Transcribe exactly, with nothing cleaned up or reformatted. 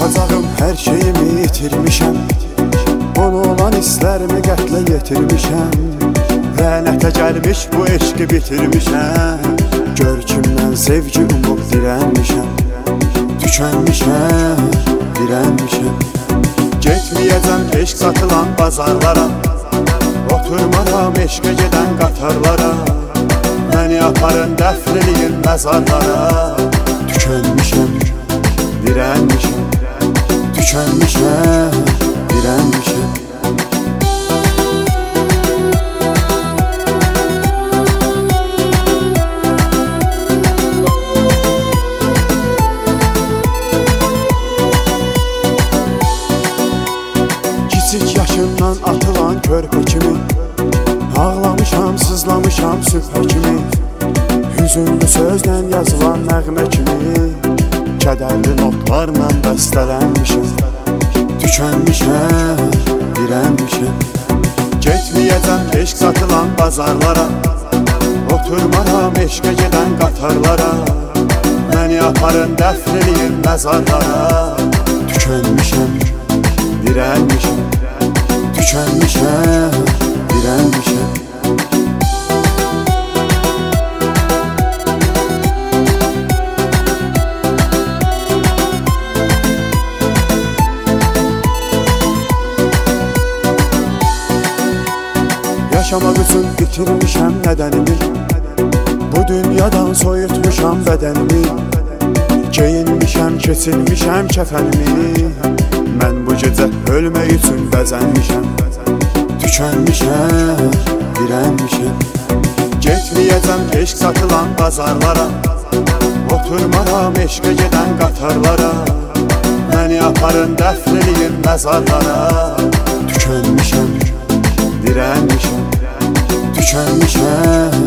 Tapacağım her şeyimi itirmişəm. Onu olan istlərimi qətlə yetirmişəm. Lənətə gəlmiş bu eşqi bitirmişəm. Gör kimdən sevgi umub dirənmişəm. Tükənmişəm, dirənmişəm. Getməyəcəm eşq satılan bazarlara. Oturmaram eşqə gedən qatarlara. Məni aparın dəfn eləyin məzarlara. Tükənmişəm, dirənmişəm. Tükənmişəm, dirənmişəm. Kiçik yaşımdan atılan körpə kimi ağlamışam, sızlamışam sübhə kimi. Hüzünlü sözlə yazılan nəğmə kimi kədərli notlarla bəstələnmişəm. Tükənmişəm, dirənmişəm. Getməyəcəm eşq satılan bazarlara. Oturmaram eşqə gedən qatarlara. Məni aparın dəfn eləyin məzarlara. Tükənmişəm, dirənmişəm. Tükənmişəm, dirənmişəm. Yaşamaq üçün bitirmişəm nədənimi. Bu dünyadan soyutmuşam bədənimi. Geyinmişəm, keçirmişəm kəfənimi. Mən bu gecə ölmək üçün bəzənmişəm. Tükənmişəm, dirənmişəm. Getməyəcəm eşq satılan bazarlara. Oturmaram eşqə gedən qatarlara. Məni aparın dəfn eləyin məzarlara. Tükənmişəm, dirənmişəm. Tükənmişəm,